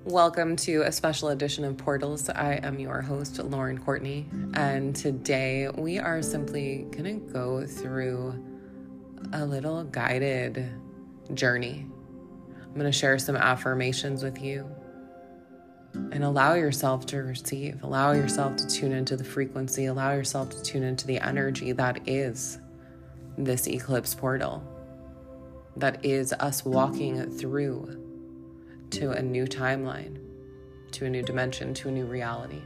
Welcome to a special edition of Portals. I am your host, Lauren Courtney, and today we are simply going to go through a little guided journey. I'm going to share some affirmations with you and allow yourself to receive, allow yourself to tune into the frequency, allow yourself to tune into the energy that is this eclipse portal, that is us walking through to a new timeline, to a new dimension, to a new reality.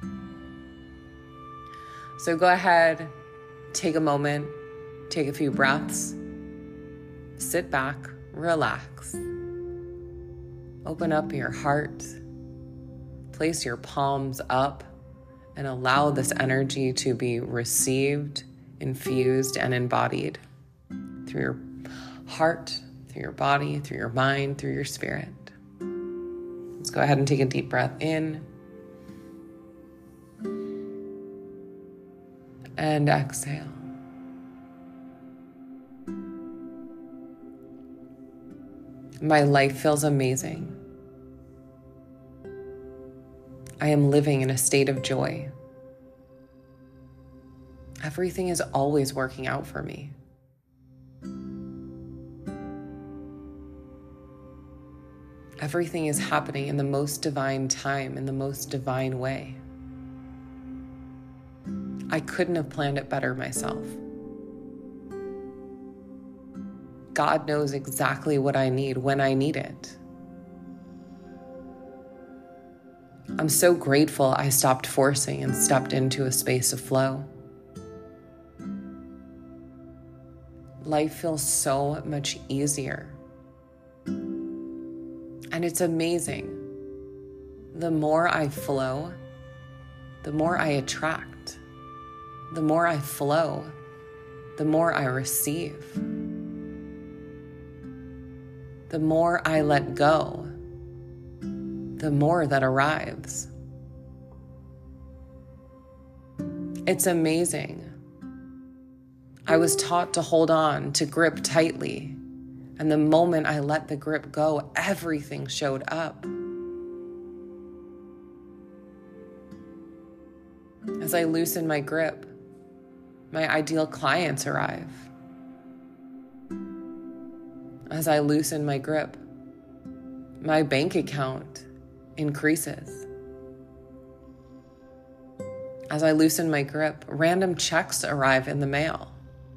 So go ahead, take a moment, take a few breaths, sit back, relax, open up your heart, place your palms up, and allow this energy to be received, infused, and embodied through your heart, through your body, through your mind, through your spirit. Let's go ahead and take a deep breath in and exhale. My life feels amazing. I am living in a state of joy. Everything is always working out for me. Everything is happening in the most divine time, in the most divine way. I couldn't have planned it better myself. God knows exactly what I need when I need it. I'm so grateful I stopped forcing and stepped into a space of flow. Life feels so much easier. And it's amazing. The more I flow, the more I attract. The more I flow, the more I receive. The more I let go, the more that arrives. It's amazing. I was taught to hold on, to grip tightly. And the moment I let the grip go, everything showed up. As I loosen my grip, my ideal clients arrive. As I loosen my grip, my bank account increases. As I loosen my grip, random checks arrive in the mail.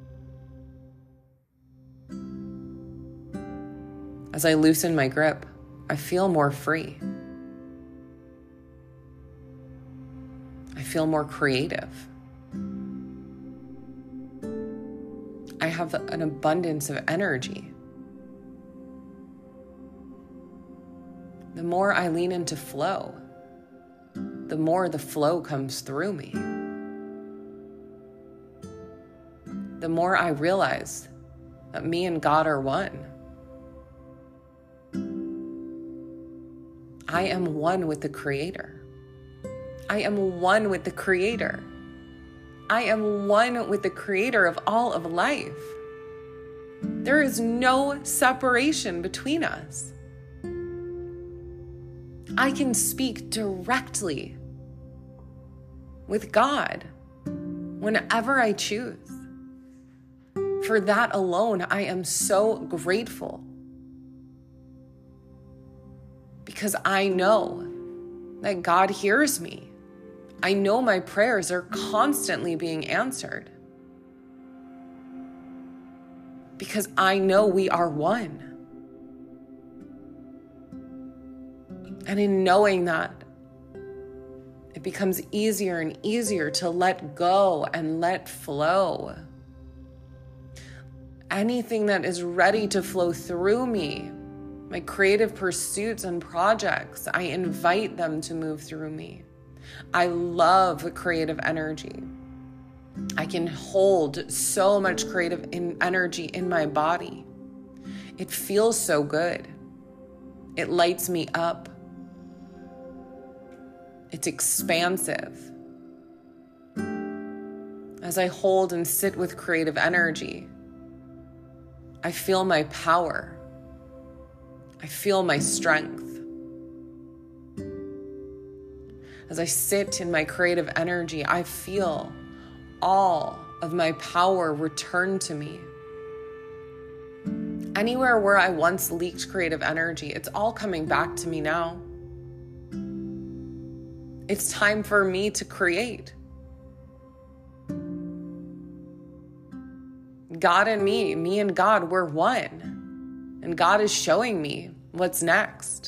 As I loosen my grip, I feel more free. I feel more creative. I have an abundance of energy. The more I lean into flow, the more the flow comes through me. The more I realize that me and God are one. I am one with the Creator. I am one with the Creator. I am one with the Creator of all of life. There is no separation between us. I can speak directly with God whenever I choose. For that alone, I am so grateful. Because I know that God hears me. I know my prayers are constantly being answered. Because I know we are one. And in knowing that, it becomes easier and easier to let go and let flow. Anything that is ready to flow through me, my creative pursuits and projects, I invite them to move through me. I love creative energy. I can hold so much creative energy in my body. It feels so good. It lights me up. It's expansive. As I hold and sit with creative energy, I feel my power. I feel my strength. As I sit in my creative energy, I feel all of my power return to me. Anywhere where I once leaked creative energy, it's all coming back to me now. It's time for me to create. God and me and God, we're one. And God is showing me what's next.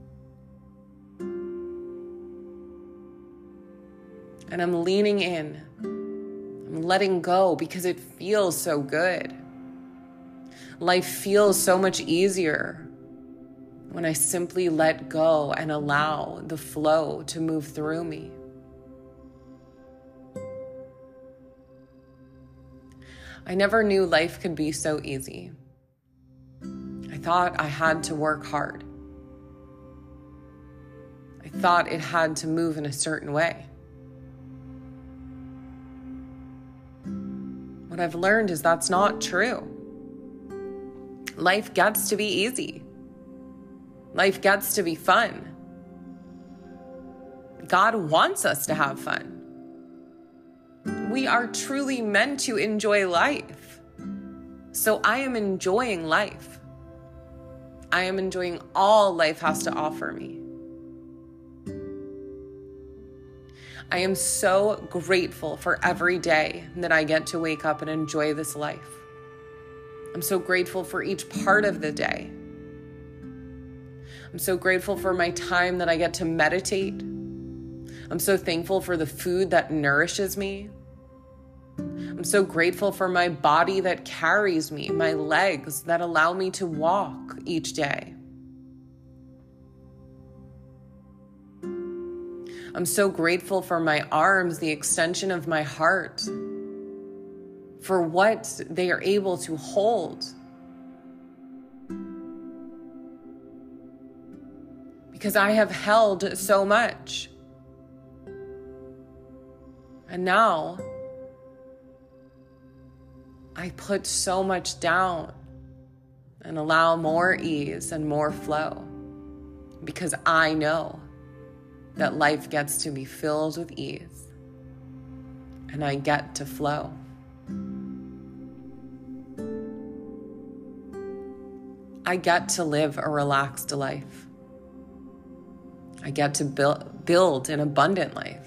And I'm leaning in. I'm letting go because it feels so good. Life feels so much easier when I simply let go and allow the flow to move through me. I never knew life could be so easy. I thought I had to work hard. I thought it had to move in a certain way. What I've learned is that's not true. Life gets to be easy. Life gets to be fun. God wants us to have fun. We are truly meant to enjoy life. So I am enjoying life. I am enjoying all life has to offer me. I am so grateful for every day that I get to wake up and enjoy this life. I'm so grateful for each part of the day. I'm so grateful for my time that I get to meditate. I'm so thankful for the food that nourishes me. I'm so grateful for my body that carries me, my legs that allow me to walk each day. I'm so grateful for my arms, the extension of my heart, for what they are able to hold. Because I have held so much. And now I put so much down and allow more ease and more flow, because I know that life gets to be filled with ease and I get to flow. I get to live a relaxed life. I get to build an abundant life.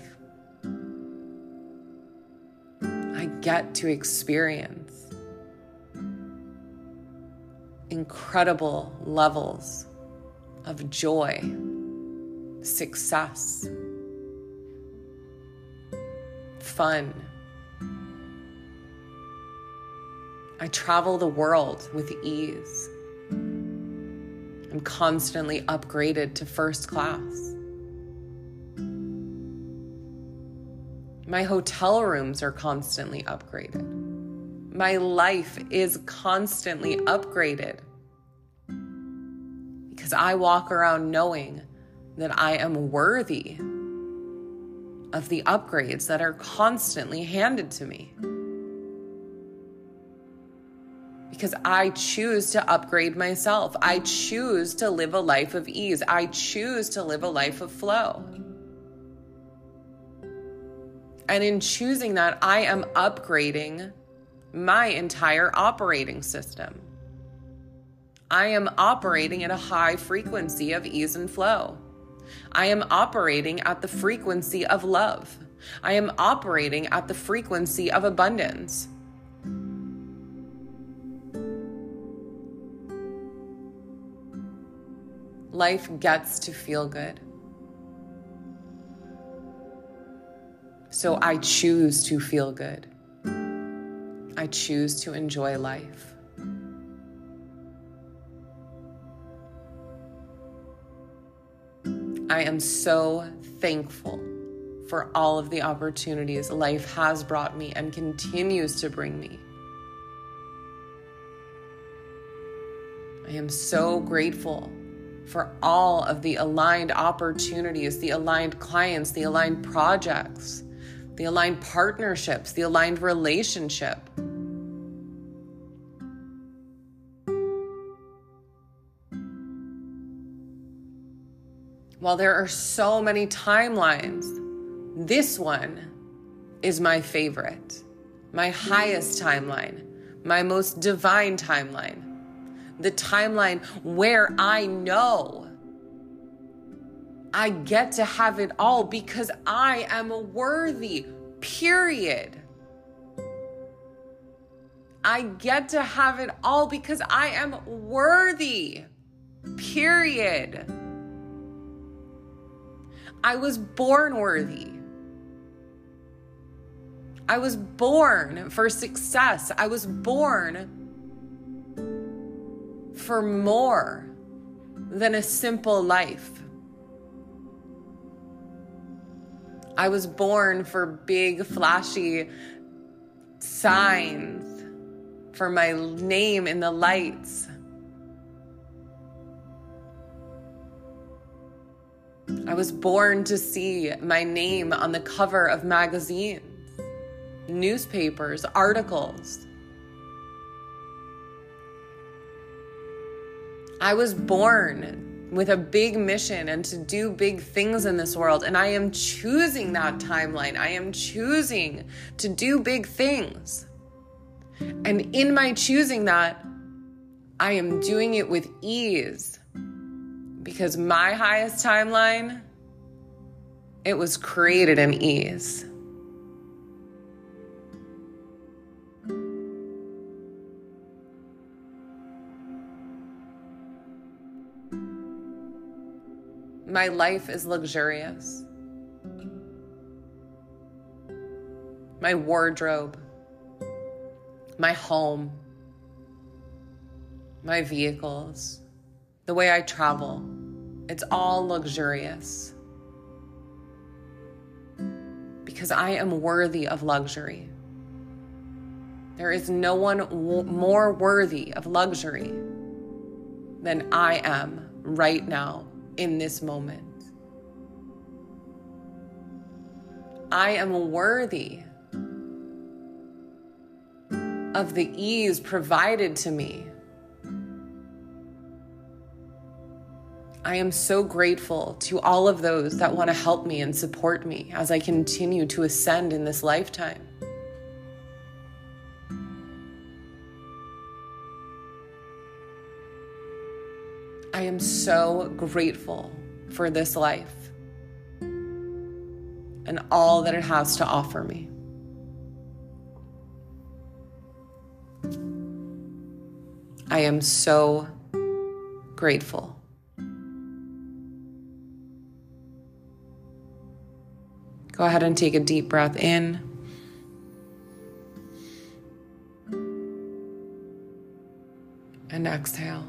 I get to experience incredible levels of joy, success, fun. I travel the world with ease. I'm constantly upgraded to first class. My hotel rooms are constantly upgraded. My life is constantly upgraded because I walk around knowing that I am worthy of the upgrades that are constantly handed to me. Because I choose to upgrade myself. I choose to live a life of ease. I choose to live a life of flow. And in choosing that, I am upgrading my entire operating system. I am operating at a high frequency of ease and flow. I am operating at the frequency of love. I am operating at the frequency of abundance. Life gets to feel good. So I choose to feel good. I choose to enjoy life. I am so thankful for all of the opportunities life has brought me and continues to bring me. I am so grateful for all of the aligned opportunities, the aligned clients, the aligned projects, the aligned partnerships, the aligned relationship. While there are so many timelines This one is my favorite, my highest timeline, my most divine timeline, the timeline where I know I get to have it all because I am worthy, period. I get to have it all because I am worthy, period. I was born worthy. I was born for success. I was born for more than a simple life. I was born for big, flashy signs, for my name in the lights. I was born to see my name on the cover of magazines, newspapers, articles. I was born with a big mission and to do big things in this world. And I am choosing that timeline. I am choosing to do big things. And in my choosing that, I am doing it with ease. Because my highest timeline, it was created in ease. My life is luxurious. My wardrobe, my home, my vehicles, the way I travel, it's all luxurious. Because I am worthy of luxury. There is no one more worthy of luxury than I am right now. In this moment, I am worthy of the ease provided to me. I am so grateful to all of those that want to help me and support me as I continue to ascend in this lifetime. I am so grateful for this life and all that it has to offer me. I am so grateful. Go ahead and take a deep breath in. And exhale.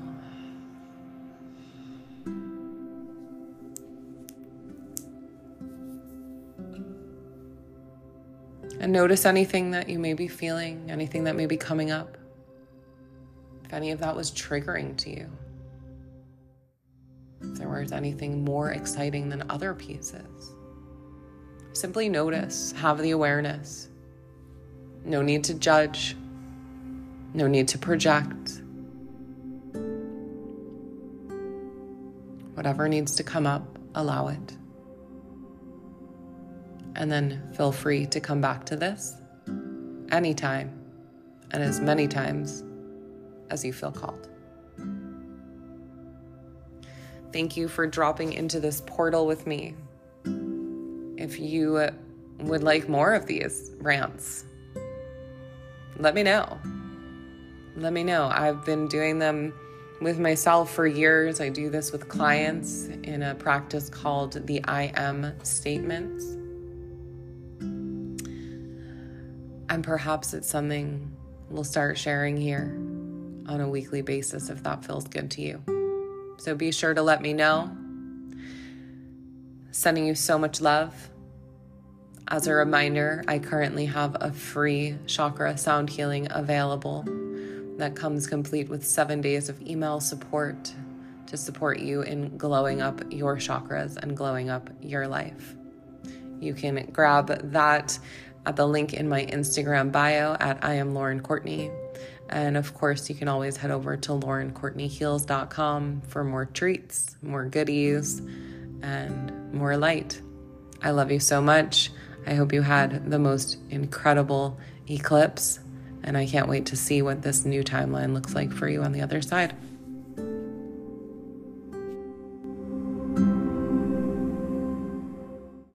And notice anything that you may be feeling, anything that may be coming up. If any of that was triggering to you. If there was anything more exciting than other pieces. Simply notice, have the awareness. No need to judge. No need to project. Whatever needs to come up, allow it. And then feel free to come back to this anytime and as many times as you feel called. Thank you for dropping into this portal with me. If you would like more of these rants, let me know. Let me know. I've been doing them with myself for years. I do this with clients in a practice called the I Am statements. And perhaps it's something we'll start sharing here on a weekly basis if that feels good to you. So be sure to let me know. Sending you so much love. As a reminder, I currently have a free chakra sound healing available that comes complete with 7 days of email support to support you in glowing up your chakras and glowing up your life. You can grab that at the link in my Instagram bio at I am Lauren Courtney. And of course, you can always head over to laurencourtneyheals.com for more treats, more goodies, and more light. I love you so much. I hope you had the most incredible eclipse, and I can't wait to see what this new timeline looks like for you on the other side.